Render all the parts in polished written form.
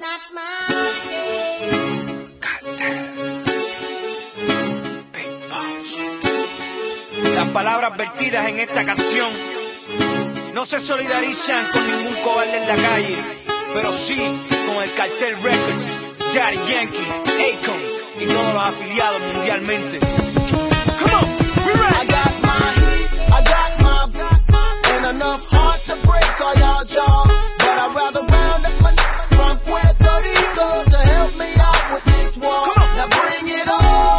Las palabras vertidas en esta canción no se solidarizan con ningún cobarde en la calle, pero sí con el Cartel Records, Daddy Yankee, Akon y todos los afiliados mundialmente. Come on, we ready. I got my heat, I got my and enough heart to break all y'all jaws, but I'd rather round up my from Puerto Rico to help me out with this war. Now bring it on.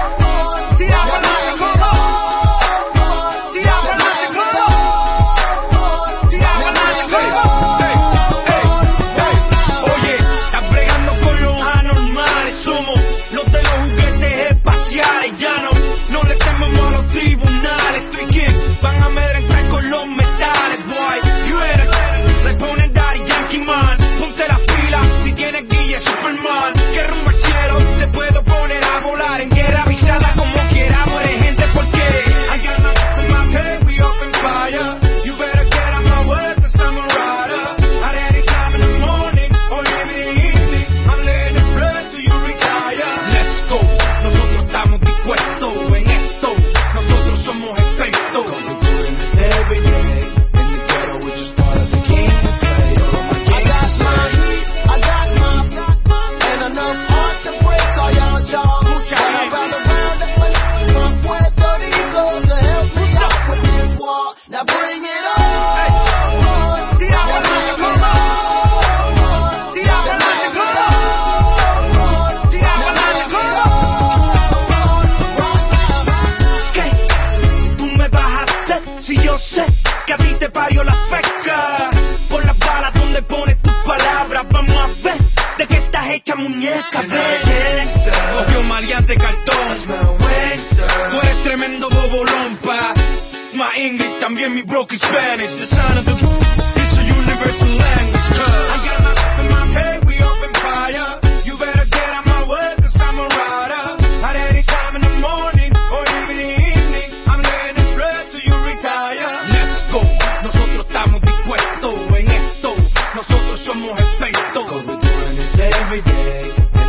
Muñeca, obvio maleante cartón. Tú eres tremendo bobolón, pa. My English, también mi broken Spanish. The sound of the it's a universal language. I got my stuff in my head, we open fire. You better get out my way, cause I'm a rider. At any time in the morning, or even in the evening, I'm laying in bed till you retire. Let's go, nosotros estamos dispuestos en esto. Nosotros somos expertos. Cause we're doing this every day.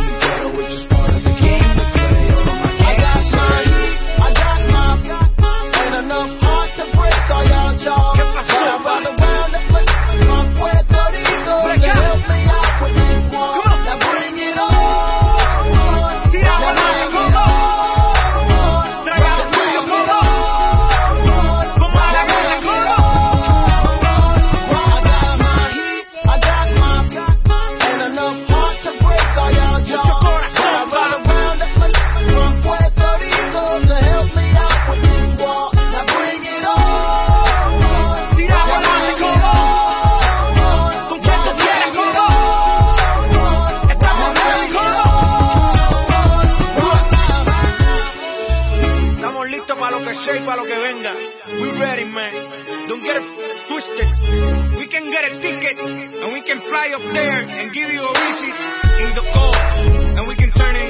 Para lo que venga, we ready, man. Don't get it twisted. We can get a ticket and we can fly up there and give you a visit in the cold, and we can turn it